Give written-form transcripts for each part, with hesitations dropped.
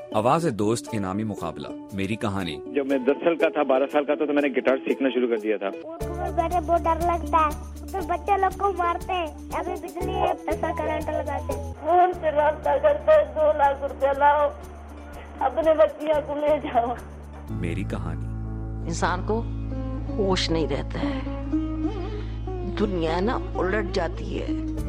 آواز دوست انعامی مقابلہ میری کہانی۔ جب میں 10 سال کا تھا 12 سال کا تھا تو میں نے گٹار سیکھنا شروع کر دیا تھا۔ بیٹھے بہت ڈر لگتا ہے، تو بچے لوگ کو مارتے ہیں، ابھی بجلی ایسا کرنٹ لگاتے ہیں، فون سے رابطہ کرتے ہیں، 2 لاکھ روپیہ لاؤ اپنے بچیاں کو لے جاؤ۔ میری کہانی۔ انسان کو ہوش نہیں رہتا ہے، دنیا نا الٹ جاتی ہے۔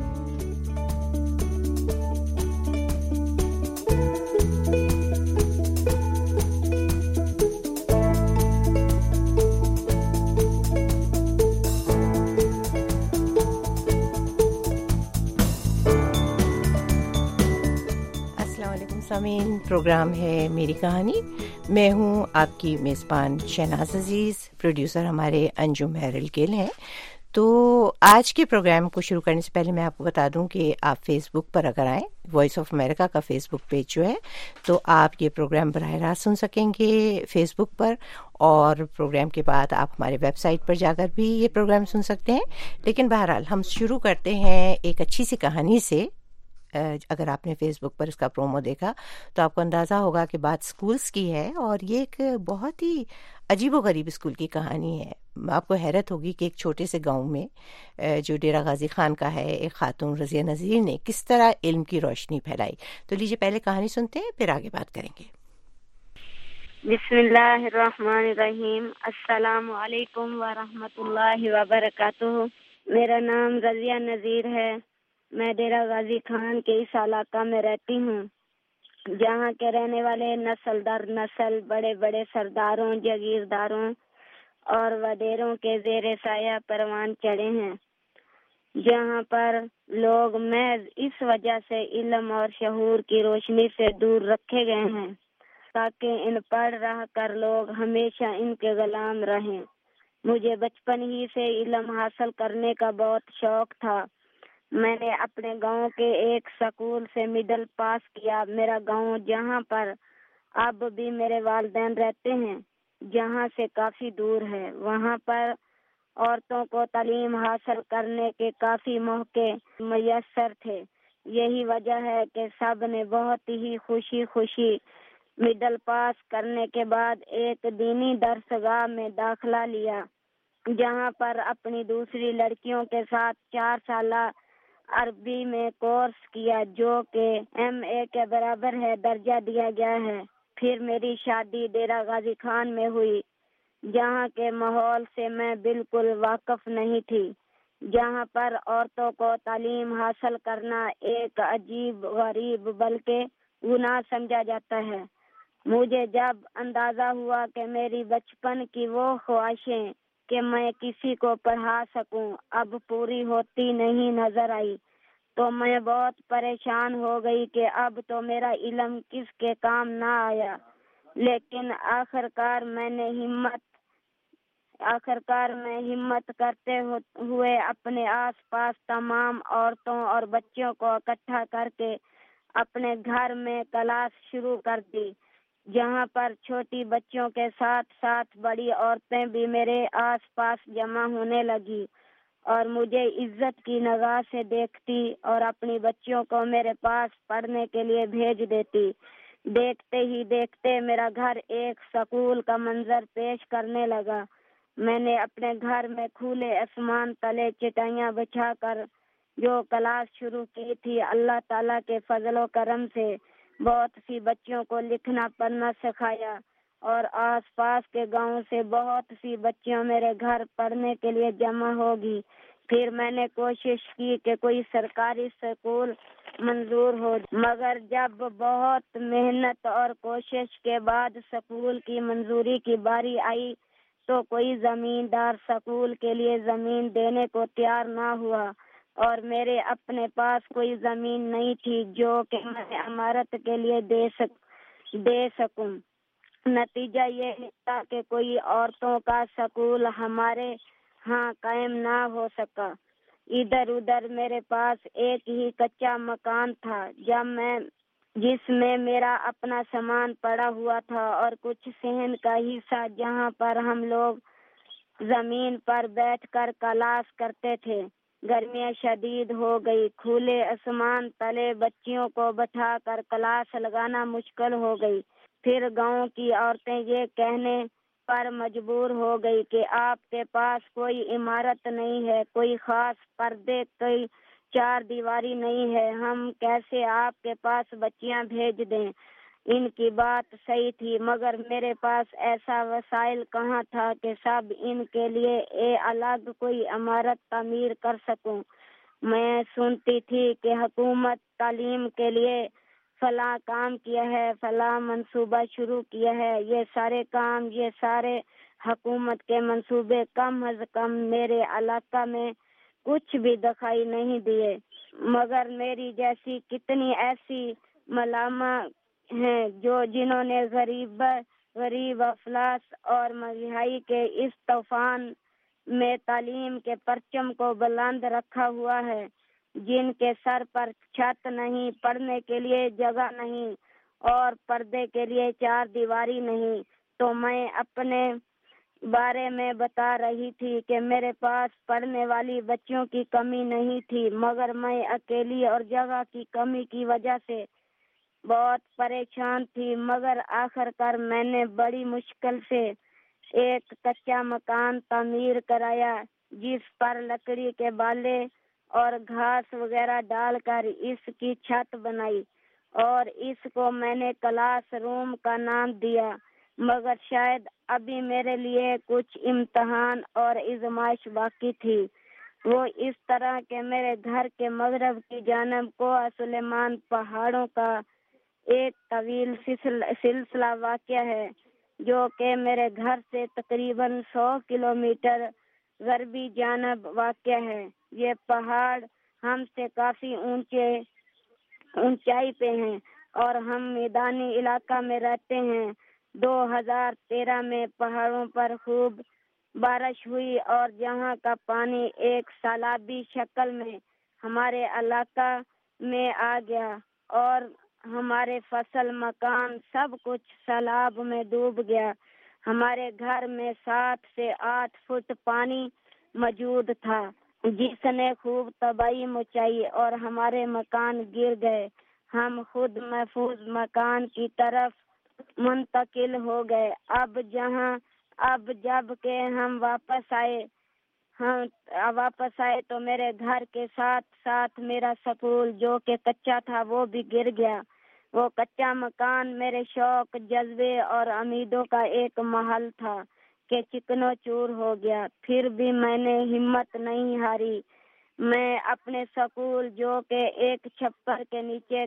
سامعین، پروگرام ہے میری کہانی۔ میں ہوں آپ کی میزبان شہناز عزیز، پروڈیوسر ہمارے انجم ہیرل گل ہیں۔ تو آج کے پروگرام کو شروع کرنے سے پہلے میں آپ کو بتا دوں کہ آپ فیس بک پر اگر آئیں، وائس آف امریکہ کا فیس بک پیج جو ہے، تو آپ یہ پروگرام براہ راست سن سکیں گے فیس بک پر، اور پروگرام کے بعد آپ ہمارے ویب سائٹ پر جا کر بھی یہ پروگرام سن سکتے ہیں۔ لیکن بہرحال ہم شروع کرتے ہیں ایک اچھی سی کہانی سے۔ اگر آپ نے فیس بک پر اس کا پرومو دیکھا تو آپ کو اندازہ ہوگا کہ بات اسکولس کی ہے، اور یہ ایک بہت ہی عجیب و غریب اسکول کی کہانی ہے۔ آپ کو حیرت ہوگی کہ ایک چھوٹے سے گاؤں میں جو ڈیرہ غازی خان کا ہے، ایک خاتون رضیہ نذیر نے کس طرح علم کی روشنی پھیلائی۔ تو لیجیے پہلے کہانی سنتے ہیں، پھر آگے بات کریں گے۔ بسم اللہ الرحمن الرحیم۔ السلام علیکم ورحمۃ اللہ وبرکاتہ۔ میرا نام رضیہ نذیر ہے۔ میں ڈیرہ غازی خان کے اس علاقہ میں رہتی ہوں، جہاں کے رہنے والے نسل در نسل بڑے بڑے سرداروں، جاگیرداروں اور وڈیروں کے زیر سایہ پروان چڑھے ہیں، جہاں پر لوگ محض اس وجہ سے علم اور شعور کی روشنی سے دور رکھے گئے ہیں تاکہ ان پڑھ رہ کر لوگ ہمیشہ ان کے غلام رہیں۔ مجھے بچپن ہی سے علم حاصل کرنے کا بہت شوق تھا۔ میں نے اپنے گاؤں کے ایک سکول سے مڈل پاس کیا۔ میرا گاؤں، جہاں پر اب بھی میرے والدین رہتے ہیں، جہاں سے کافی دور ہے، وہاں پر عورتوں کو تعلیم حاصل کرنے کے کافی موقع میسر تھے۔ یہی وجہ ہے کہ سب نے بہت ہی خوشی خوشی مڈل پاس کرنے کے بعد ایک دینی درسگاہ میں داخلہ لیا، جہاں پر اپنی دوسری لڑکیوں کے ساتھ 4 سالہ عربی میں کورس کیا، جو کہ MA کے برابر ہے، درجہ دیا گیا ہے۔ پھر میری شادی ڈیرہ غازی خان میں ہوئی، جہاں کے ماحول سے میں بالکل واقف نہیں تھی، جہاں پر عورتوں کو تعلیم حاصل کرنا ایک عجیب غریب بلکہ گناہ سمجھا جاتا ہے۔ مجھے جب اندازہ ہوا کہ میری بچپن کی وہ خواہشیں کہ میں کسی کو پڑھا سکوں اب پوری ہوتی نہیں نظر آئی، تو میں بہت پریشان ہو گئی کہ اب تو میرا علم کس کے کام نہ آیا۔ لیکن آخرکار میں ہمت کرتے ہوئے اپنے آس پاس تمام عورتوں اور بچوں کو اکٹھا کر کے اپنے گھر میں کلاس شروع کر دی، جہاں پر چھوٹی بچوں کے ساتھ ساتھ بڑی عورتیں بھی میرے آس پاس جمع ہونے لگی اور مجھے عزت کی نگاہ سے دیکھتی اور اپنی بچیوں کو میرے پاس پڑھنے کے لیے بھیج دیتی۔ دیکھتے ہی دیکھتے میرا گھر ایک سکول کا منظر پیش کرنے لگا۔ میں نے اپنے گھر میں کھلے آسمان تلے چٹائیاں بچھا کر جو کلاس شروع کی تھی، اللہ تعالیٰ کے فضل و کرم سے بہت سی بچیوں کو لکھنا پڑھنا سکھایا، اور آس پاس کے گاؤں سے بہت سی بچیاں میرے گھر پڑھنے کے لیے جمع ہوگی۔ پھر میں نے کوشش کی کہ کوئی سرکاری اسکول منظور ہو، مگر جب بہت محنت اور کوشش کے بعد اسکول کی منظوری کی باری آئی تو کوئی زمیندار اسکول کے لیے زمین دینے کو تیار نہ ہوا، اور میرے اپنے پاس کوئی زمین نہیں تھی جو کہ میں عمارت کے لیے دے سکوں۔ نتیجہ یہ نکلا کہ کوئی عورتوں کا سکول ہمارے ہاں قائم نہ ہو سکا۔ ادھر ادھر میرے پاس ایک ہی کچا مکان تھا جس میں میرا اپنا سامان پڑا ہوا تھا، اور کچھ صحن کا حصہ جہاں پر ہم لوگ زمین پر بیٹھ کر کلاس کرتے تھے۔ گرمیاں شدید ہو گئی، کھلے آسمان تلے بچیوں کو بٹھا کر کلاس لگانا مشکل ہو گئی۔ پھر گاؤں کی عورتیں یہ کہنے پر مجبور ہو گئی کہ آپ کے پاس کوئی عمارت نہیں ہے، کوئی خاص پردے، کوئی چار دیواری نہیں ہے، ہم کیسے آپ کے پاس بچیاں بھیج دیں؟ ان کی بات صحیح تھی، مگر میرے پاس ایسا وسائل کہاں تھا کہ سب ان کے لیے الگ کوئی عمارت تعمیر کر سکوں۔ میں سنتی تھی کہ حکومت تعلیم کے لیے فلاں کام کیا ہے، فلاں منصوبہ شروع کیا ہے، یہ سارے حکومت کے منصوبے کم از کم میرے علاقہ میں کچھ بھی دکھائی نہیں دیے، مگر میری جیسی کتنی ایسی ملامہ ہیں جنہوں نے غریب افلاس اور مہنگائی کے اس طوفان میں تعلیم کے پرچم کو بلند رکھا ہوا ہے، جن کے سر پر چھت نہیں، پڑھنے کے لیے جگہ نہیں اور پردے کے لیے چار دیواری نہیں۔ تو میں اپنے بارے میں بتا رہی تھی کہ میرے پاس پڑھنے والی بچیوں کی کمی نہیں تھی، مگر میں اکیلی اور جگہ کی کمی کی وجہ سے بہت پریشان تھی، مگر آخر کار میں نے بڑی مشکل سے ایک کچا مکان تعمیر کرایا، جس پر لکڑی کے بالے اور گھاس وغیرہ ڈال کر اس کی چھت بنائی، اور اس کو میں نے کلاس روم کا نام دیا، مگر شاید ابھی میرے لیے کچھ امتحان اور آزمائش باقی تھی۔ وہ اس طرح کہ میرے گھر کے مغرب کی جانب کوہ سلیمان پہاڑوں کا ایک طویل سلسلہ واقع ہے، جو کہ میرے گھر سے تقریباً 100 کلومیٹر غربی جانب واقع ہے۔ یہ پہاڑ ہم سے کافی اونچائی پہ ہیں اور ہم میدانی علاقہ میں رہتے ہیں۔ 2013 میں پہاڑوں پر خوب بارش ہوئی اور جہاں کا پانی ایک سیلابی شکل میں ہمارے علاقہ میں آ گیا اور ہمارے فصل، مکان، سب کچھ سیلاب میں ڈوب گیا۔ ہمارے گھر میں 7 سے 8 فٹ پانی موجود تھا، جس نے خوب تباہی مچائی اور ہمارے مکان گر گئے۔ ہم خود محفوظ مکان کی طرف منتقل ہو گئے۔ اب جب کہ ہم واپس آئے تو میرے گھر کے ساتھ ساتھ میرا سکول جو کہ کچا تھا وہ بھی گر گیا۔ وہ کچا مکان میرے شوق، جذبے اور امیدوں کا ایک محل تھا کہ چکنا چور ہو گیا۔ پھر بھی میں نے ہمت نہیں ہاری۔ میں اپنے سکول جو کہ ایک چھپر کے نیچے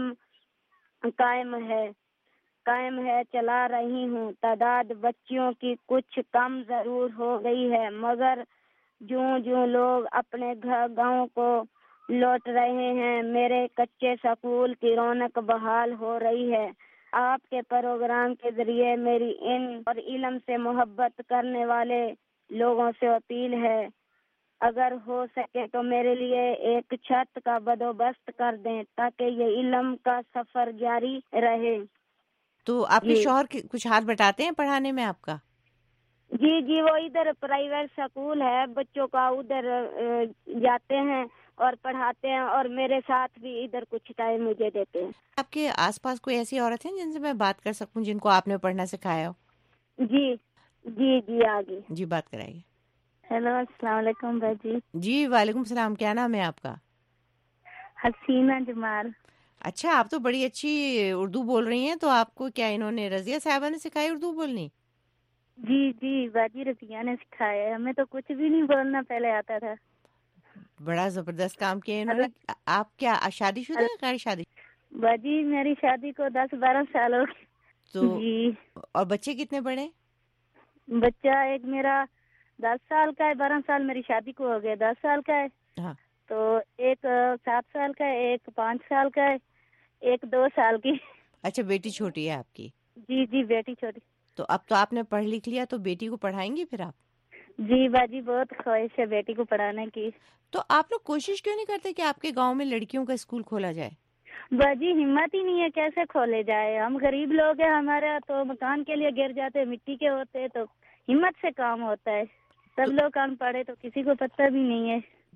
قائم ہے چلا رہی ہوں۔ تعداد بچیوں کی کچھ کم ضرور ہو گئی ہے، مگر جوں لوگ اپنے گاؤں کو لوٹ رہے ہیں، میرے کچے سکول کی رونق بحال ہو رہی ہے۔ آپ کے پروگرام کے ذریعے میری اور علم سے محبت کرنے والے لوگوں سے اپیل ہے، اگر ہو سکے تو میرے لیے ایک چھت کا بندوبست کر دیں تاکہ یہ علم کا سفر جاری رہے۔ تو آپ کے شوہر کچھ ہاتھ بٹاتے ہیں پڑھانے میں آپ کا؟ جی وہ ادھر پرائیویٹ سکول ہے، بچوں کا ادھر جاتے ہیں اور پڑھاتے ہیں، اور میرے ساتھ بھی ادھر کچھ ٹائم مجھے دیتے ہیں۔ آپ کے آس پاس کوئی ایسی عورت ہیں جن سے میں بات کر سکوں، جن کو آپ نے پڑھنا سکھایا ہو؟ جی آگے جی بات کرائیے۔ ہیلو، السلام علیکم باجی۔ جی وعلیکم السلام، کیا نام ہے آپ کا؟ حسینہ جمال۔ اچھا، آپ تو بڑی اچھی اردو بول رہی ہیں، تو آپ کو کیا انہوں نے رضیہ صاحبہ نے سکھائی اردو بولنی؟ جی باجی رضیہ نے سکھایا، ہمیں تو کچھ بھی نہیں بولنا پہلے آتا تھا۔ بڑا زبردست کام کیا انہوں نے۔ آپ کیا شادی شدہ ہیں غیر شادی؟ باجی میری شادی کو 10-12 سال ہو گئے۔ تو جی۔ اور بچے کتنے بڑے؟ بچہ ایک میرا 10 سال کا ہے، 12 سال میری شادی کو ہو گیا، 10 سال کا ہے۔ ہاں۔ تو ایک 7 سال کا ہے، ایک 5 سال کا ہے، ایک 2 سال کی۔ اچھا، بیٹی چھوٹی ہے آپ کی؟ جی بیٹی چھوٹی۔ تو اب تو آپ نے پڑھ لکھ لیا، تو بیٹی کو پڑھائیں گی پھر آپ؟ جی باجی بہت خواہش ہے بیٹی کو پڑھانے کی۔ تو آپ لوگ کوشش کیوں نہیں کرتے کہ آپ کے گاؤں میں لڑکیوں کا اسکول کھولا جائے؟ باجی ہمت ہی نہیں ہے، کیسے کھولے جائے؟ ہم غریب لوگ ہیں، ہمارا تو مکان کے لیے گر جاتے، مٹی کے ہوتے، تو ہمت سے کام ہوتا ہے۔ سب لوگ کام پڑھے تو کسی کو پتہ بھی نہیں ہے۔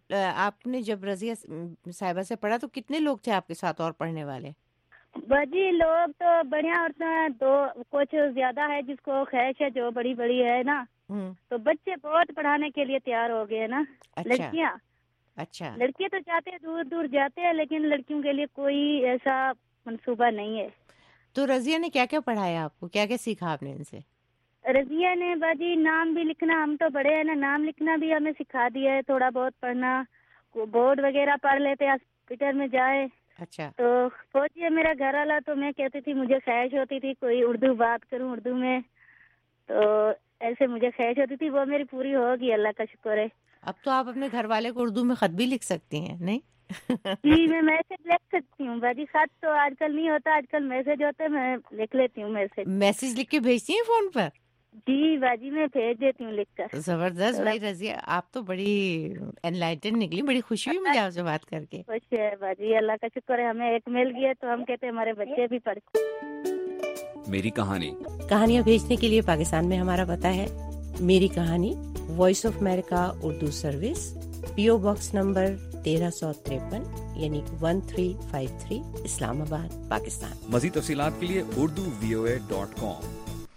آپ نے جب رضیہ صاحبہ سے پڑھا تو کتنے لوگ تھے آپ کے ساتھ اور پڑھنے والے؟ باجی لوگ تو بڑھیا ہوتے ہیں، تو کچھ زیادہ ہے جس کو خواہش ہے جو بڑی بڑی ہے نا، تو بچے بہت پڑھانے کے لیے تیار ہو گئے نا. لڑکیاں اچھا لڑکیاں تو جاتے ہیں، دور دور جاتے ہیں، لیکن لڑکیوں کے لیے کوئی ایسا منصوبہ نہیں ہے. تو رضیہ نے کیا کیا پڑھایا آپ کو، کیا کیا سیکھا آپ نے ان سے؟ رضیہ نے باجی نام بھی لکھنا، ہم تو بڑے ہیں نا، نام لکھنا بھی ہمیں سکھا دیا ہے، تھوڑا بہت پڑھنا، بورڈ وغیرہ پڑھ لیتے ہاسپٹل میں جائے. اچھا. تو فوجی ہے میرا گھر والا، تو میں کہتی تھی مجھے خواہش ہوتی تھی کوئی اردو بات کروں اردو میں، تو ایسے مجھے خواہش ہوتی تھی، وہ میری پوری ہوگی، اللہ کا شکر ہے. اب تو آپ اپنے گھر والے کو اردو میں خط بھی لکھ سکتی ہیں نہیں؟ جی میں میسج لکھ سکتی ہوں باجی، خط تو آج کل نہیں ہوتا، آج کل میسج ہوتے ہیں، میں لکھ لیتی ہوں میسج. میسج لکھ کے بھیجتی ہیں فون پر؟ جی باجی میں بھیج دیتی ہوں لکھ کر. زبردست بھائی رضیہ، آپ تو بڑی انلائٹن نکلی، بڑی خوشی ہوئی مجھے آپ سے بات کر کے. خوش ہے باجی، اللہ کا شکر ہے، ہمیں ایک مل گیا تو ہم کہتے ہیں ہمارے بچے بھی پڑھ. میری کہانی. کہانیاں بھیجنے کے لیے پاکستان میں ہمارا پتہ ہے میری کہانی، Voice of America Urdu service, P O box number 1353 یعنی 1353 اسلام آباد پاکستان. مزید تفصیلات کے لیے urduvoa.com.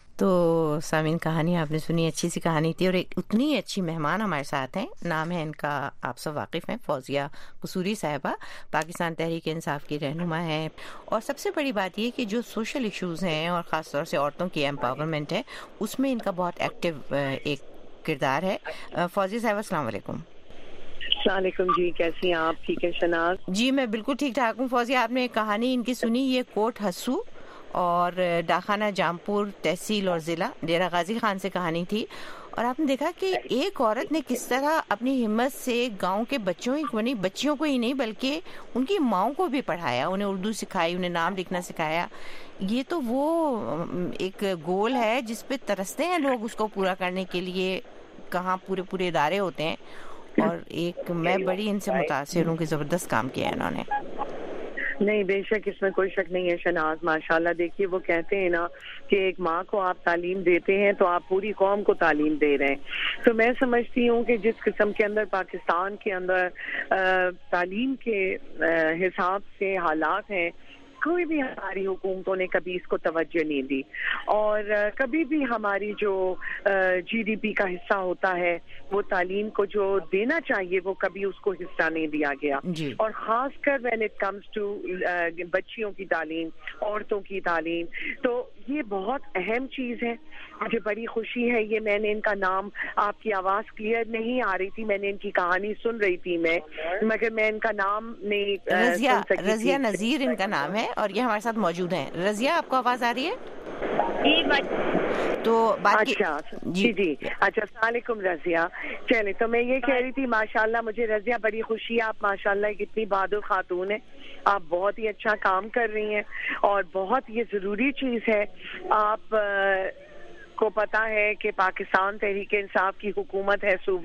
تو سامعین کہانی آپ نے سنی، اچھی سی کہانی تھی، اور ایک اتنی اچھی مہمان ہمارے ساتھ ہیں. نام ہے ان کا، آپ سب واقف ہیں، فوزیہ قصوری صاحبہ، پاکستان تحریک انصاف کی رہنما ہیں. اور سب سے بڑی بات یہ کہ جو سوشل ایشوز ہیں اور خاص طور سے عورتوں کی امپاورمنٹ ہے، اس میں ان کا بہت ایکٹیو ایک کردار ہے. فوزیہ صاحبہ السلام علیکم. السلام علیکم جی، کیسی ہیں آپ؟ ٹھیک ہے شناز جی میں بالکل ٹھیک ٹھاک ہوں. فوزیہ آپ نے ایک کہانی ان کی سنی، یہ کوٹ ہسو اور ڈاکخانہ جامپور تحصیل اور ضلع ڈیرہ غازی خان سے کہانی تھی. اور آپ نے دیکھا کہ ایک عورت نے کس طرح اپنی ہمت سے گاؤں کے بچیوں کو ہی نہیں بلکہ ان کی ماؤں کو بھی پڑھایا، انہیں اردو سکھائی، انہیں نام لکھنا سکھایا. یہ تو وہ ایک گول ہے جس پہ ترستے ہیں لوگ اس کو پورا کرنے کے لیے، کہاں پورے ادارے ہوتے ہیں. اور ایک میں بڑی ان سے متاثر ہوں کہ زبردست کام کیا ہے انہوں نے. نہیں بے شک اس میں کوئی شک نہیں ہے شناز، ماشاءاللہ. دیکھیے وہ کہتے ہیں نا کہ ایک ماں کو آپ تعلیم دیتے ہیں تو آپ پوری قوم کو تعلیم دے رہے ہیں. تو میں سمجھتی ہوں کہ جس قسم کے اندر پاکستان کے اندر تعلیم کے حساب سے حالات ہیں، کوئی بھی ہماری حکومتوں نے کبھی اس کو توجہ نہیں دی، اور کبھی بھی ہماری جو جی ڈی پی کا حصہ ہوتا ہے وہ تعلیم کو جو دینا چاہیے وہ کبھی اس کو حصہ نہیں دیا گیا. اور خاص کر وین اٹ کمز ٹو بچیوں کی تعلیم، عورتوں کی تعلیم، تو یہ بہت اہم چیز ہے. مجھے بڑی خوشی ہے، یہ میں نے ان کا نام، آپ کی آواز کلیئر نہیں آ رہی تھی، میں نے ان کی کہانی سن رہی تھی مگر میں ان کا نام نہیں سن سکی تھی. رضیہ نذیر ان کا نام ہے اور یہ ہمارے ساتھ موجود ہیں. رضیہ آپ کو آواز آ رہی ہے؟ تو اچھا جی اچھا. السلام علیکم رضیہ. چلے تو میں یہ کہہ رہی تھی ماشاءاللہ مجھے رضیہ بڑی خوشی ہے، آپ ماشاءاللہ ایک اتنی بہادر خاتون ہے، آپ بہت ہی اچھا کام کر رہی ہیں اور بہت یہ ضروری چیز ہے. آپ کو پتا ہے کہ پاکستان تحریک انصاف کی حکومت ہے صوبہ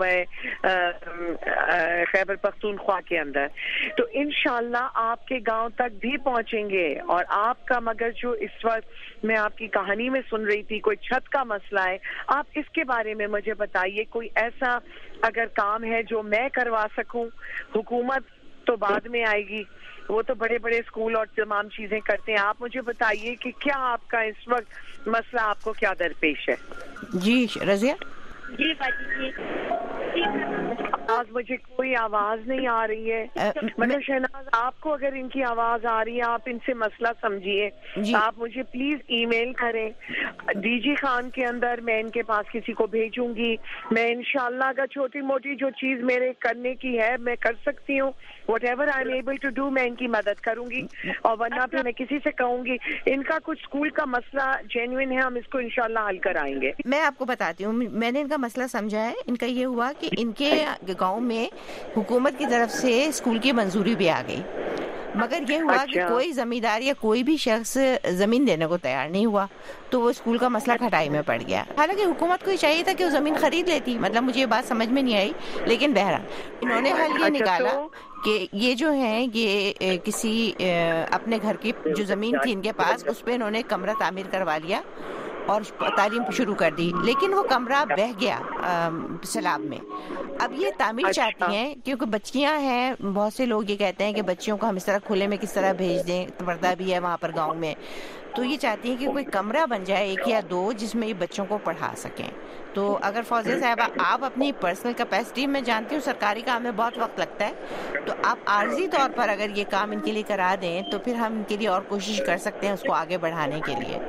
خیبر پختونخوا کے اندر، تو انشاءاللہ آپ کے گاؤں تک بھی پہنچیں گے. اور آپ کا مگر جو اس وقت میں آپ کی کہانی میں سن رہی تھی کوئی چھت کا مسئلہ ہے، آپ اس کے بارے میں مجھے بتائیے. کوئی ایسا اگر کام ہے جو میں کروا سکوں، حکومت تو بعد میں آئے گی، وہ تو بڑے بڑے اسکول اور تمام چیزیں کرتے ہیں. آپ مجھے بتائیے کہ کیا آپ کا اس وقت مسئلہ آپ کو کیا درپیش ہے؟ جی رضیہ. جی باجی جی آج مجھے کوئی آواز نہیں آ رہی ہے، مگر شہناز آپ کو اگر ان کی آواز آ رہی ہے آپ ان سے مسئلہ سمجھیے. آپ مجھے پلیز ای میل کریں ڈی جی خان کے اندر، میں ان کے پاس کسی کو بھیجوں گی. میں انشاءاللہ اگر چھوٹی موٹی جو چیز میرے کرنے کی ہے میں کر سکتی ہوں، whatever I am able to do, میں ان کی مدد کروں گی. اور ورنہ پھر میں کسی سے کہوں گی ان کا کچھ اسکول کا مسئلہ جینوئن ہے، ہم اس کو انشاءاللہ حل کرائیں گے. میں آپ کو بتاتی ہوں، میں نے ان کا مسئلہ سمجھا ہے. ان کا یہ ہوا کہ ان کے گاؤں میں حکومت کی طرف سے اسکول کی منظوری بھی آ گئی، مگر یہ ہوا کہ کوئی زمیندار یا کوئی بھی شخص زمین دینے کو تیار نہیں ہوا، تو وہ اسکول کا مسئلہ کھٹائی میں پڑ گیا. حالانکہ حکومت کو چاہیے تھا کہ وہ زمین خرید لیتی، مطلب مجھے یہ بات سمجھ میں نہیں آئی، لیکن بہرحال انہوں نے حل یہ نکالا کہ یہ جو ہیں یہ کسی اپنے گھر کی جو زمین تھی ان کے پاس، اس پہ انہوں نے کمرہ تعمیر کروا لیا اور تعلیم شروع کر دی، لیکن وہ کمرہ بہہ گیا سیلاب میں. اب یہ تعمیر چاہتی ہیں کیونکہ بچیاں ہیں. بہت سے لوگ یہ کہتے ہیں کہ بچیوں کو ہم اس طرح کھلے میں کس طرح بھیج دیں، پردہ بھی ہے وہاں پر گاؤں میں. تو یہ چاہتی ہیں کہ کوئی کمرہ بن جائے 1 یا 2 جس میں یہ بچوں کو پڑھا سکیں. تو اگر فوزیہ صاحبہ آپ اپنی پرسنل کیپیسٹی میں جانتی ہوں سرکاری کام میں بہت وقت لگتا ہے، تو آپ عارضی طور پر اگر یہ کام ان کے لیے کرا دیں تو پھر ہم ان کے لیے اور کوشش کر سکتے ہیں اس کو آگے بڑھانے کے لیے.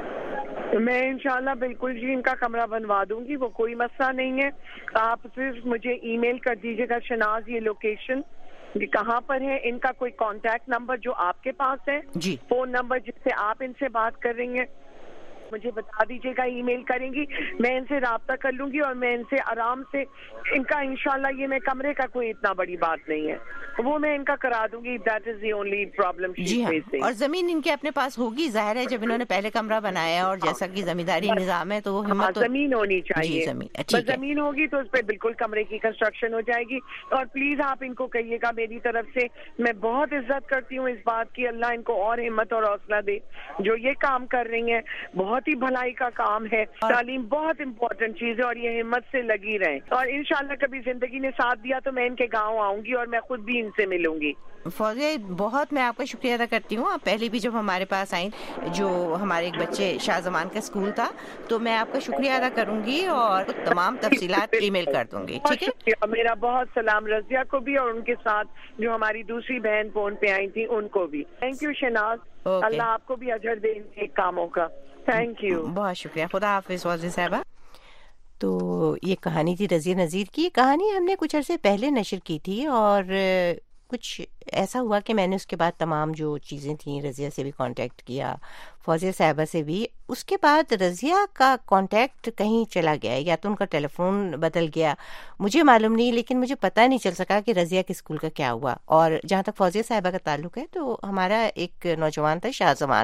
میں انشاءاللہ بالکل جی ان کا کمرہ بنوا دوں گی، وہ کوئی مسئلہ نہیں ہے. آپ صرف مجھے ای میل کر دیجیے گا شہناز یہ لوکیشن کہاں پر ہے، ان کا کوئی کانٹیکٹ نمبر جو آپ کے پاس ہے جی، فون نمبر جس سے آپ ان سے بات کر رہی ہیں مجھے بتا دیجیے گا. ای میل کریں گی، میں ان سے رابطہ کر لوں گی اور میں ان سے آرام سے ان کا انشاءاللہ یہ میں کمرے کا کوئی اتنا بڑی بات نہیں ہے، وہ میں ان کا کرا دوں گی. That is the only problem. جی ہاں، اور زمین ان کے اپنے پاس ہوگی، ظاہر ہے جب انہوں نے پہلے کمرہ بنایا اور جیسا کہ زمینداری نظام ہے تو وہ ہمت زمین ہونی چاہیے. بس زمین ہوگی تو اس پہ بالکل کمرے کی کنسٹرکشن ہو جائے گی. اور پلیز آپ ان کو کہیے گا میری طرف سے میں بہت عزت کرتی ہوں اس بات کی، اللہ ان کو اور ہمت اور حوصلہ دے جو یہ کام کر رہی ہیں. بہت ہی بھلائی کا کام ہے، تعلیم بہت امپورٹنٹ چیز ہے اور یہ ہمت سے لگی رہیں. اور انشاءاللہ کبھی زندگی نے ساتھ دیا تو میں ان کے گاؤں آؤں گی اور میں خود بھی ان سے ملوں گی. فوزیہ بہت میں آپ کا شکریہ ادا کرتی ہوں. آپ پہلے بھی جب ہمارے پاس آئیں جو ہمارے ایک بچے شاہ زمان کا اسکول تھا تو میں آپ کا شکریہ ادا کروں گی اور تمام تفصیلات ای میل کر دوں گی. ٹھیک ہے، میرا بہت سلام رضیہ کو بھی اور ان کے ساتھ جو ہماری دوسری بہن فون پہ آئی تھی ان کو بھی. تھینک یو شہناز، اللہ آپ کو بھی اجر دے ان کاموں کا. تھینک یو، بہت شکریہ. خدا حافظ فوزیہ صاحبہ. تو یہ کہانی تھی رضیہ نذیر کی. کہانی ہم نے کچھ عرصے پہلے نشر کی تھی اور کچھ ایسا ہوا کہ میں نے اس کے بعد تمام جو چیزیں تھیں رضیہ سے بھی کانٹیکٹ کیا، فوزیہ صاحبہ سے بھی. اس کے بعد رضیہ کا کانٹیکٹ کہیں چلا گیا، یا تو ان کا ٹیلی فون بدل گیا، مجھے معلوم نہیں، لیکن مجھے پتہ نہیں چل سکا کہ رضیہ کے اسکول کا کیا ہوا. اور جہاں تک فوزیہ صاحبہ کا تعلق ہے تو ہمارا ایک نوجوان تھا شاہ زمان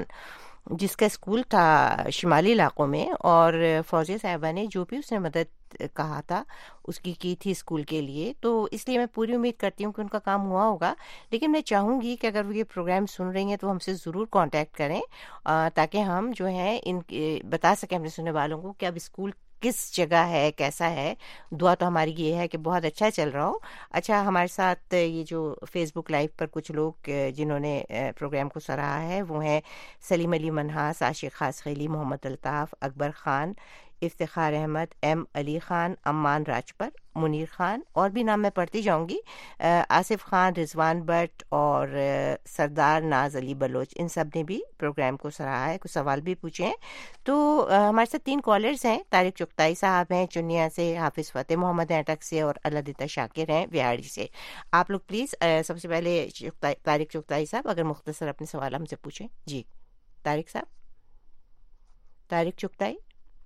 جس کا اسکول تھا شمالی علاقوں میں، اور فوزیہ صاحبہ نے جو بھی اس نے مدد کہا تھا اس کی تھی اسکول کے لیے. تو اس لیے میں پوری امید کرتی ہوں کہ ان کا کام ہوا ہوگا. لیکن میں چاہوں گی کہ اگر وہ یہ پروگرام سن رہی ہیں تو ہم سے ضرور کانٹیکٹ کریں تاکہ ہم جو ہیں ان بتا سکیں اپنے سننے والوں کو کہ اب اسکول کس جگہ ہے، کیسا ہے. دعا تو ہماری یہ ہے کہ بہت اچھا چل رہا ہو. اچھا، ہمارے ساتھ یہ جو فیس بک لائیو پر کچھ لوگ جنہوں نے پروگرام کو سراہا ہے وہ ہیں سلیم علی منہاس، عاشق خاص خیلی، محمد الطاف، اکبر خان، افتخار احمد، ایم علی خان، امان راجپر، منیر خان، اور بھی نام میں پڑھتی جاؤں گی، آصف خان، رضوان بٹ اور سردار ناز علی بلوچ. ان سب نے بھی پروگرام کو سراہا ہے، کچھ سوال بھی پوچھے ہیں. تو ہمارے ساتھ 3 کالرز ہیں. طارق چغتائی صاحب ہیں چنیا سے، حافظ فتح محمد ہیں اٹک سے، اور اللہ شاکر ہیں ویاڑی سے. آپ لوگ پلیز سب سے پہلے طارق چغتائی صاحب اگر مختصر اپنے سوال ہم سے پوچھیں. جی طارق صاحب. طارق چغتائی.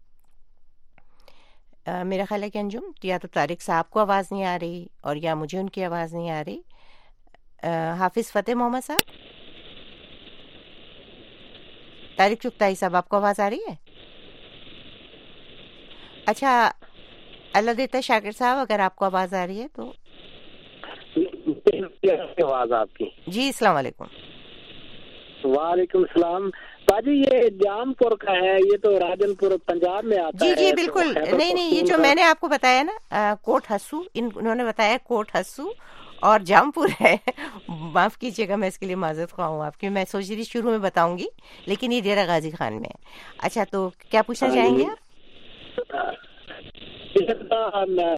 میرا خیال ہے کہ انجم یا تو طارق صاحب کو آواز نہیں آ رہی اور یا مجھے ان کی آواز نہیں آ رہی. حافظ فتح محمد صاحب. طارق چغتائی صاحب آپ کو آواز آ رہی ہے؟ اچھا، اللہ شاکر صاحب اگر آپ کو آواز آ رہی ہے تو. آواز آپ کی. جی السلام علیکم. وعلیکم السلام. باجی یہ جام پور کا ہے، یہ تو راجن پور پنجاب میں آتا ہے. جی جی بالکل. نہیں یہ جو میں نے آپ کو بتایا نا کوٹ ہسو، انہوں نے بتایا کوٹ ہسو اور جام پور ہے. معاف کیجیے گا، میں اس کے لیے معذرت خواہ ہوں آپ کی. میں سوچ رہی شروع میں بتاؤں گی لیکن یہ ڈیرہ غازی خان میں ہے. اچھا تو کیا پوچھنا چاہیں گے آپ؟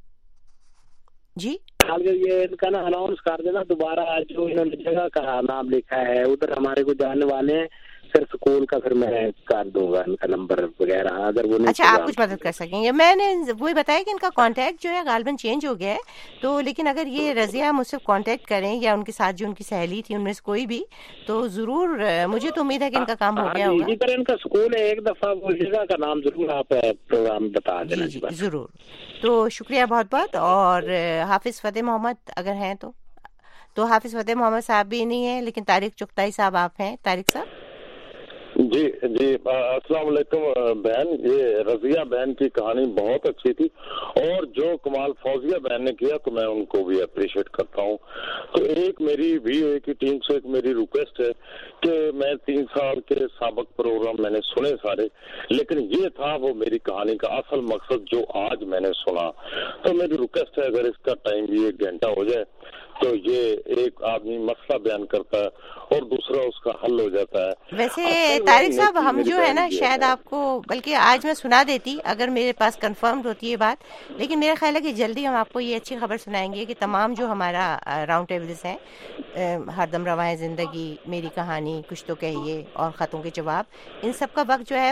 جی یہ ان کا نا اناؤنس کر دینا دوبارہ، جو انہوں نے جگہ کا نام لکھا ہے ادھر ہمارے کو جاننے والے ہیں، پھر سکول کا پھر میں کر دوں گا ان کا نمبر وغیرہ اگر وہ نہیں. اچھا آپ کچھ مدد کر سکیں گے. میں نے وہی بتایا کہ ان کا کانٹیکٹ جو ہے غالباً چینج ہو گیا ہے. تو لیکن اگر یہ رضیہ مجھ سے کانٹیکٹ کریں یا ان کے ساتھ جو ان کی سہیلی تھی ان میں سے کوئی بھی، تو ضرور مجھے تو امید ہے کہ ان کا کام ہو گیا ہوگا. اسی طرح ان کا سکول ہے، ایک دفعہ وہ جگہ کا نام ضرور آپ پروگرام بتا دینا. جی ضرور. تو شکریہ بہت بہت. اور حافظ فتح محمد اگر ہیں تو حافظ فتح محمد صاحب بھی نہیں ہیں لیکن طارق چغتائی صاحب آپ ہیں. طارق صاحب. جی السلام علیکم بہن. یہ رضیہ بہن کی کہانی بہت اچھی تھی, اور جو کمال فوزیہ بہن نے کیا تو میں ان کو بھی اپریشیٹ کرتا ہوں. تو ایک میری VOA کی ٹیم سے ایک میری ریکویسٹ ہے کہ میں 3 سال کے سابق پروگرام میں نے سنے سارے, لیکن یہ تھا وہ میری کہانی کا اصل مقصد جو آج میں نے سنا. تو میری ریکویسٹ ہے اگر اس کا ٹائم بھی 1 گھنٹہ ہو جائے تو یہ ایک آدمی مسئلہ بیان کرتا ہے اور دوسرا اس کا حل ہو جاتا ہے. ویسے طارق صاحب ہم جو ہے نا شاید آپ کو, بلکہ آج میں سنا دیتی اگر میرے پاس کنفرمڈ ہوتی ہے بات, لیکن میرا خیال ہے کہ جلدی ہم آپ کو یہ اچھی خبر سنائیں گے کہ تمام جو ہمارا راؤنڈ ٹیبلز ہیں, ہر دم رواں زندگی, میری کہانی, کچھ تو کہیے اور خطوں کے جواب, ان سب کا وقت جو ہے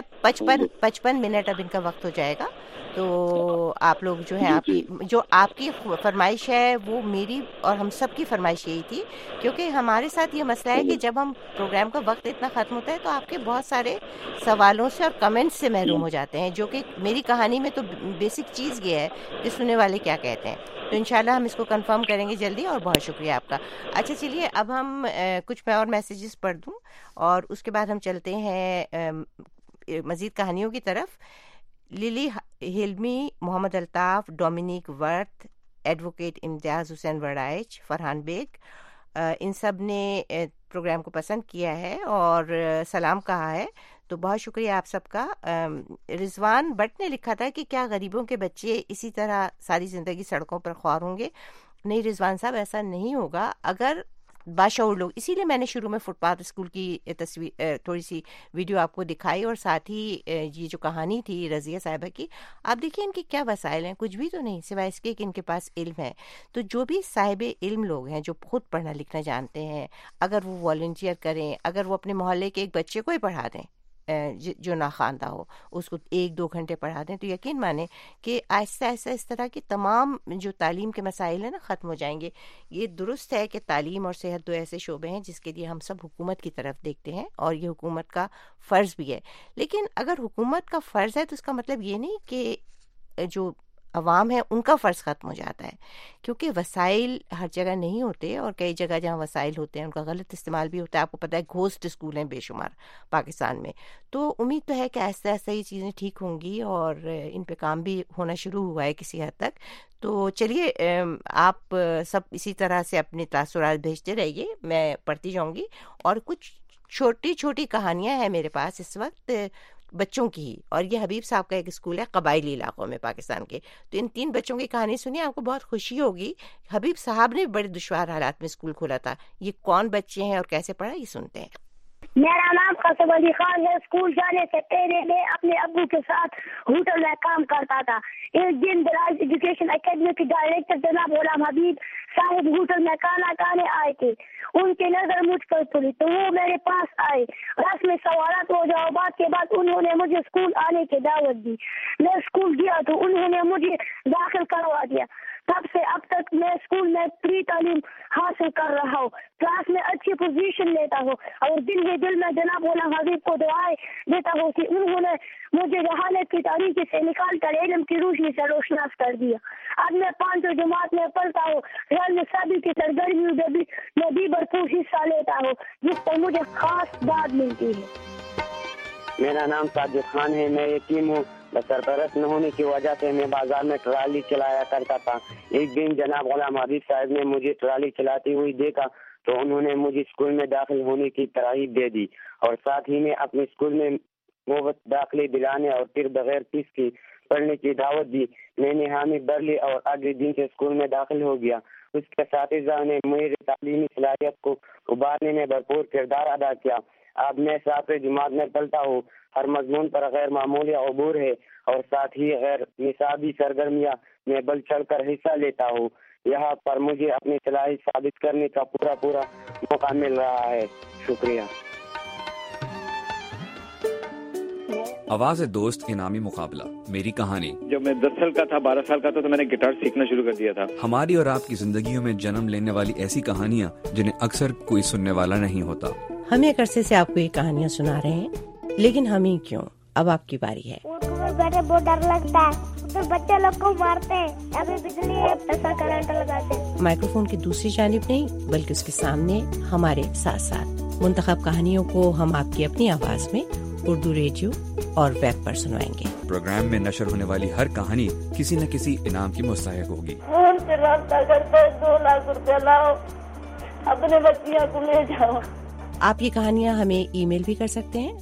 55 منٹ اب ان کا وقت ہو جائے گا. تو آپ لوگ جو ہے آپ کی فرمائش ہے وہ میری اور ہم سب کی فرمائش یہی تھی, کیونکہ ہمارے ساتھ یہ مسئلہ ہے کہ جب ہم پروگرام کا وقت اتنا ختم ہوتا ہے تو آپ کے بہت سارے سوالوں سے اور کمنٹس سے محروم ہو جاتے ہیں, جو کہ میری کہانی میں تو بیسک چیز یہ ہے کہ سننے والے کیا کہتے ہیں. تو انشاءاللہ ہم اس کو کنفرم کریں گے جلدی, اور بہت شکریہ آپ کا. اچھا چلیے اب ہم کچھ میں اور میسیجز پڑھ دوں اور اس کے بعد ہم چلتے ہیں مزید کہانیوں کی طرف. Lily Hilmi, Muhammad Altaf, Dominic Worth, advocate Imtiaz Hussain Warraich, Farhan bag, ان سب نے پروگرام کو پسند کیا ہے اور سلام کہا ہے. تو بہت شکریہ آپ سب کا. رضوان بٹ نے لکھا تھا کہ کیا غریبوں کے بچے اسی طرح ساری زندگی سڑکوں پر خوار ہوں گے؟ نہیں رضوان صاحب, ایسا نہیں ہوگا اگر باشعور لوگ, اسی لیے میں نے شروع میں فٹ پاتھ اسکول کی تصویر تھوڑی سی ویڈیو آپ کو دکھائی, اور ساتھ ہی یہ جو کہانی تھی رضیہ صاحبہ کی, آپ دیکھیں ان کے کیا وسائل ہیں, کچھ بھی تو نہیں سوائے اس کے کہ ان کے پاس علم ہے. تو جو بھی صاحب علم لوگ ہیں جو خود پڑھنا لکھنا جانتے ہیں, اگر وہ والنٹیئر کریں, اگر وہ اپنے محلے کے ایک بچے کو ہی پڑھا دیں جو ناخواندہ ہو, اس کو 1-2 گھنٹے پڑھا دیں, تو یقین مانیں کہ آہستہ آہستہ اس طرح کی تمام جو تعلیم کے مسائل ہیں نا ختم ہو جائیں گے. یہ درست ہے کہ تعلیم اور صحت 2 ایسے شعبے ہیں جس کے لیے ہم سب حکومت کی طرف دیکھتے ہیں, اور یہ حکومت کا فرض بھی ہے. لیکن اگر حکومت کا فرض ہے تو اس کا مطلب یہ نہیں کہ جو عوام ہے ان کا فرض ختم ہو جاتا ہے, کیونکہ وسائل ہر جگہ نہیں ہوتے, اور کئی جگہ جہاں وسائل ہوتے ہیں ان کا غلط استعمال بھی ہوتا ہے. آپ کو پتہ ہے گھوسٹ اسکول ہیں بے شمار پاکستان میں. تو امید تو ہے کہ آہستہ آہستہ یہ چیزیں ٹھیک ہوں گی, اور ان پہ کام بھی ہونا شروع ہوا ہے کسی حد تک. تو چلیے آپ سب اسی طرح سے اپنے تاثرات بھیجتے رہیے, میں پڑھتی جاؤں گی. اور کچھ چھوٹی چھوٹی کہانیاں ہیں میرے پاس اس وقت بچوں کی ہی, اور یہ حبیب صاحب کا ایک اسکول ہے قبائلی علاقوں میں پاکستان کے. تو ان 3 بچوں کی کہانی سنیے, آپ کو بہت خوشی ہوگی. حبیب صاحب نے بڑے دشوار حالات میں اسکول کھولا تھا. یہ کون بچے ہیں اور کیسے پڑھا, یہ سنتے ہیں. میرا نام قاسم علی خان ہے. اسکول جانے سے پہلے میں اپنے ابو کے ساتھ ہوٹل میں کام کرتا تھا. ایک دن دراز ایجوکیشن اکیڈمی کے ڈائریکٹر جناب غلام حبیب صاحب ہوٹل میں کھانا کھانے آئے تھے. ان کی نظر مجھ پر پڑی تو وہ میرے پاس آئے. رسم سوالات و جوابات کے بعد انہوں نے مجھے اسکول آنے کی دعوت دی. میں اسکول گیا تو انہوں نے مجھے داخل کروا دیا. تب سے اب تک میں اسکول میں پری تعلیم حاصل کر رہا ہوں, کلاس میں اچھی پوزیشن لیتا ہوں, اور دل ہی دل میں جناب غلام حبیب کو دعائیں دیتا ہوں کہ انہوں نے مجھے جہالت کی تاریکی سے نکال کر علم کی روشنی سے روشناس کر دیا. اب میں 5 جماعت میں پڑھتا ہوں. گھر میں سبھی کی سرگرمیوں میں بھی بھرپور حصہ لیتا ہوں, جس پر مجھے خاص داد ملتی ہے. میرا نام ساجد خان ہے. میں یتیم ہوں. سرپرست نہ ہونے کی وجہ سے میں بازار میں ٹرالی چلایا کرتا تھا. ایک دن جناب غلام حبیب صاحب نے مجھے ٹرالی چلاتی ہوئی دیکھا تو انہوں نے مجھے اسکول میں داخل ہونے کی ترغیب دے دی, اور ساتھ ہی میں اپنے اسکول میں مفت داخلے دلانے اور پھر بغیر فیس کی پڑھنے کی دعوت دی. میں نے حامی بھر لی اور اگلے دن سے اسکول میں داخل ہو گیا. اس کے اساتذہ نے میری تعلیمی صلاحیت کو ابھارنے میں بھرپور کردار ادا کیا. اب میں 7ویں جماعت میں پڑھتا ہوں. ہر مضمون پر غیر معمولی عبور ہے, اور ساتھ ہی غیر نصابی سرگرمیاں میں بڑھ چڑھ کر حصہ لیتا ہوں. یہاں پر مجھے اپنی صلاحیت ثابت کرنے کا پورا موقع مل رہا ہے. شکریہ. آواز دوست انعامی مقابلہ میری کہانی. جب میں 10 سال کا تھا 12 سال کا تھا تو میں نے گٹار سیکھنا شروع کر دیا تھا. ہماری اور آپ کی زندگیوں میں جنم لینے والی ایسی کہانیاں جنہیں اکثر کوئی سننے والا نہیں ہوتا. ہم ایک عرصے سے آپ کو یہ کہانیاں سنا رہے ہیں, لیکن ہم ہی کیوں, اب آپ کی باری ہے. بیٹھے بہت ڈر لگتا ہے, تو بچے لوگ کو مارتے ہیں, ابھی بجلی ایسا کرنٹ لگاتے ہیں. مائکروفون کی دوسری جانب نہیں بلکہ اس کے سامنے ہمارے ساتھ ساتھ मुंतखब कहानियों को हम आपकी अपनी आवाज में उर्दू रेडियो और वेब पर सुनवाएंगे। प्रोग्राम में नशर होने वाली हर कहानी किसी न किसी इनाम की मुस्तहिक होगी। फोन से रास्ता करते 2 लाख रुपया लाओ, अपने बच्चियों को ले जाओ। आप ये कहानियाँ हमें ईमेल भी कर सकते हैं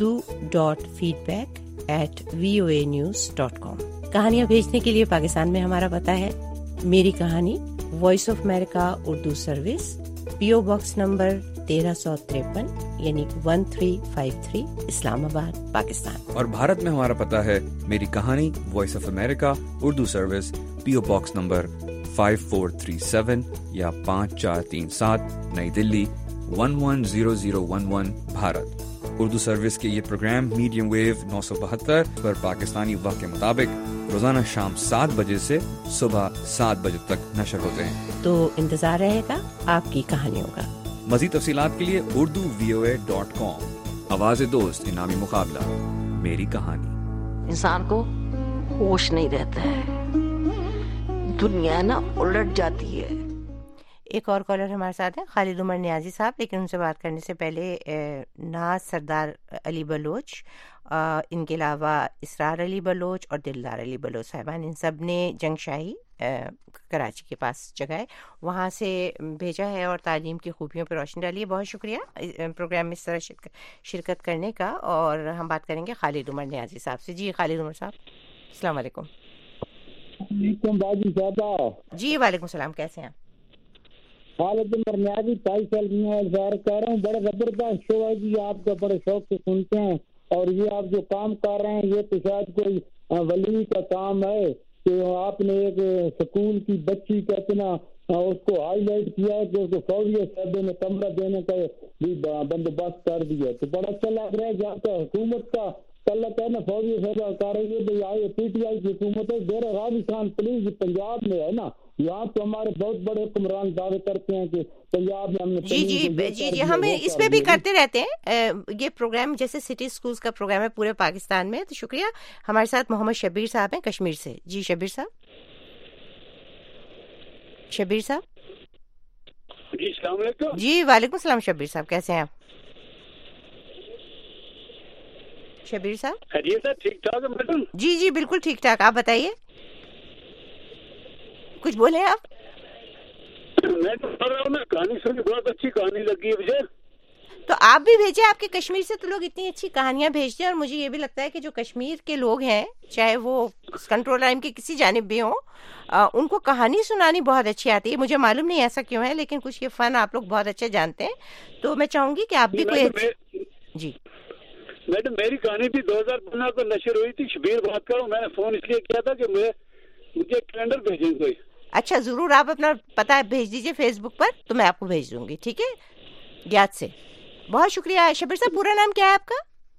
urdu.feedback@voanews.com। कहानियाँ भेजने के लिए पाकिस्तान में हमारा पता है मेरी कहानी, Voice of America Urdu service, PO box number 1353 यानी 1353 इस्लामाबाद पाकिस्तान। और भारत में हमारा पता है मेरी कहानी, Voice of America Urdu service, PO box number 5437 या 5437 नई दिल्ली 110011 भारत। उर्दू सर्विस के ये प्रोग्राम मीडियम वेव 972 पर पाकिस्तानी वक्त के मुताबिक रोजाना शाम 7 बजे से सुबह 7 बजे तक नशर होते हैं। तो इंतजार रहेगा आपकी कहानियों का। मज़ीद तफसीलात के लिए urduvoa.com। आवाज़ दोस्त इनामी मुकाबला, मेरी कहानी। इंसान को होश नहीं रहता है, दुनिया ना उलट जाती है। एक और कॉलर हमारे साथ हैं, खालिद उमर नियाजी साहब, लेकिन उनसे बात करने से पहले नाज सरदार अली बलोच, इनके अलावा इसरार अली बलोच और दिलदार अली बलोच साहिबान, इन सब ने जंगशाही कराची के पास जगह है वहाँ से भेजा है और तालीम की खूबियों पर रोशनी डाली है। बहुत शुक्रिया प्रोग्राम में इस तरह शिरकत करने का। और हम बात करेंगे खालिद उमर नियाजी साहब से। जी खालिद उमर साहब, अस्सलाम वालेकुम। जी वालेकुम सलाम, कैसे हैं? खालिद उमर नियाजी 22 साल की मैं इंतजार कर रहा हूँ। बड़ा जबरदस्त शो है जी, आपका बड़े शौक से सुनते हैं। और ये आप जो काम कर रहे हैं ये तो शायद कोई वली का काम है कि आपने एक स्कूल की बच्ची का इतना उसको हाईलाइट किया है कि उसको फौजी साहब ने कमरा देने का भी बंदोबस्त कर दिया। तो बड़ा अच्छा लग रहा है जहाँ का हुकूमत का तल्लक है ना, फौजी साहब कर रही है। PTI की हुकूमत है, डेरा गाजी खान पुलिस पंजाब में है ना, यहाँ तो हमारे बहुत बड़े हुक्मरान दावे करते हैं कि पंजाब में हमने जी हम इस पे भी करते रहते हैं। ये प्रोग्राम जैसे सिटी स्कूल्स का प्रोग्राम है पूरे पाकिस्तान में। तो शुक्रिया। हमारे साथ मोहम्मद शब्बीर साहब हैं कश्मीर से। जी शब्बीर साहब। शब्बीर साहब जी अस्सलाम वालेकुम। जी वालेकुम सलाम शब्बीर साहब, कैसे हैं आप? शब्बीर साहब ठीक ठाक है मैडम? जी बिल्कुल ठीक ठाक, आप बताइए, कुछ बोले आप? मैं तो पढ़ रहा हूँ ना, कहानी सुनी, बहुत अच्छी कहानी लगी है मुझे। तो आप भी भेजे, आपके कश्मीर से तो लोग इतनी अच्छी कहानियां भेजते हैं। और मुझे ये भी लगता है कि जो कश्मीर के लोग हैं, चाहे वो कंट्रोल लाइन के किसी जानिब भी हों, उनको कहानी सुनानी बहुत अच्छी आती है। मुझे मालूम नहीं ऐसा क्यों है, लेकिन कुछ ये फन आप लोग बहुत अच्छे जानते हैं। तो मैं चाहूंगी कि आप भी कोई जी मैडम, मेरी कहानी भी 2015 को नशर हुई थी। शबीर बात करूँ, मैंने फोन इसलिए किया था कि मुझे कैलेंडर भेजें कोई। अच्छा जरूर, आप अपना पता भेज दीजिए फेसबुक पर, तो मैं आपको भेज दूंगी, ठीक है, ज्ञात से। बहुत शुक्रिया। शबीर साहब पूरा नाम क्या है आपका?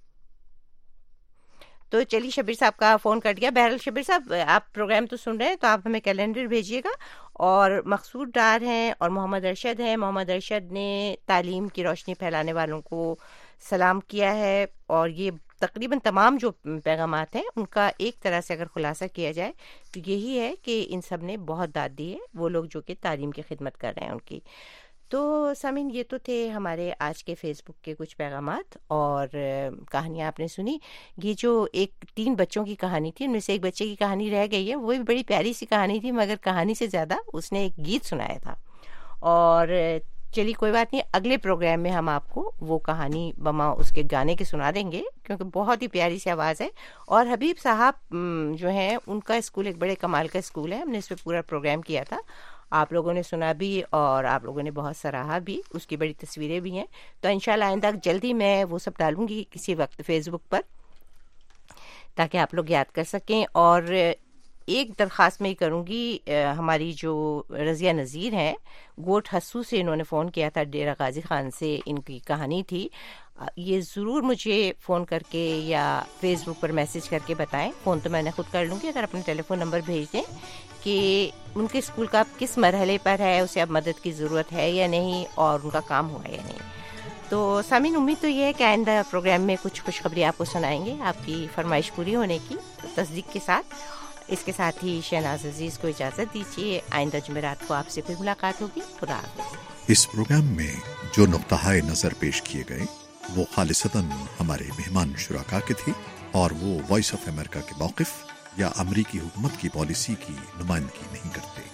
तो चलिए शबीर साहब का फोन कट गया। बहरहाल शबीर साहब, आप प्रोग्राम तो सुन रहे हैं, तो आप हमें कैलेंडर भेजिएगा। और मकसूद डार हैं और मोहम्मद अरशद हैं। मोहम्मद अरशद ने तालीम की रोशनी फैलाने वालों को सलाम किया है। और ये तकरीबन तमाम जो पैगामात हैं उनका एक तरह से अगर खुलासा किया जाए तो यही है कि इन सब ने बहुत दाद दी है, वो लोग जो कि तालीम की खिदमत कर रहे हैं उनकी। तो सामीन, ये तो थे हमारे आज के फेसबुक के कुछ पैगामात और कहानियाँ आपने सुनी। ये जो 3 बच्चों की कहानी थी, उनमें से एक बच्चे की कहानी रह गई है, वो भी बड़ी प्यारी सी कहानी थी, मगर कहानी से ज़्यादा उसने एक गीत सुनाया था। और चलिए कोई बात नहीं, अगले प्रोग्राम में हम आपको वो कहानी बमा उसके गाने के सुना देंगे, क्योंकि बहुत ही प्यारी सी आवाज़ है। और हबीब साहब जो हैं, उनका स्कूल एक बड़े कमाल का स्कूल है, हमने इस पर पूरा प्रोग्राम किया था, आप लोगों ने सुना भी और आप लोगों ने बहुत सराहा भी, उसकी बड़ी तस्वीरें भी हैं। तो इंशाल्लाह आइंदा जल्दी मैं वो सब डालूंगी किसी वक्त फेसबुक पर, ताकि आप लोग याद कर सकें। और एक दरख्वास्त मैं करूँगी, हमारी जो रज़िया नज़ीर हैं, गोट हस्सू से इन्होंने फ़ोन किया था, डेरा गाजी खान से इनकी कहानी थी। ये ज़रूर मुझे फ़ोन करके या फेसबुक पर मैसेज करके बताएं। फ़ोन तो मैंने ख़ुद कर लूँगी, अगर अपने टेलीफोन नंबर भेज दें कि उनके स्कूल का किस मरहले पर है, उसे अब मदद की ज़रूरत है या नहीं, और उनका काम हुआ या नहीं। तो सामीन, उम्मीद तो ये है कि आइंदा प्रोग्राम में कुछ खुशखबरी आपको सुनाएंगे, आपकी फरमाइश पूरी होने की तस्दीक के साथ। इसके साथ ही शहनाज अजीज़ को इजाज़त दीजिए। आइंदा जुमेरात को आपसे फिर मुलाकात होगी। खुदा हाफ़िज़। اس پروگرام میں جو نقطۂ نظر پیش کیے گئے وہ خالصتاً ہمارے مہمان شرکا کے تھے اور وہ وائس آف امریکہ کے موقف یا امریکی حکومت کی پالیسی کی نمائندگی نہیں کرتے۔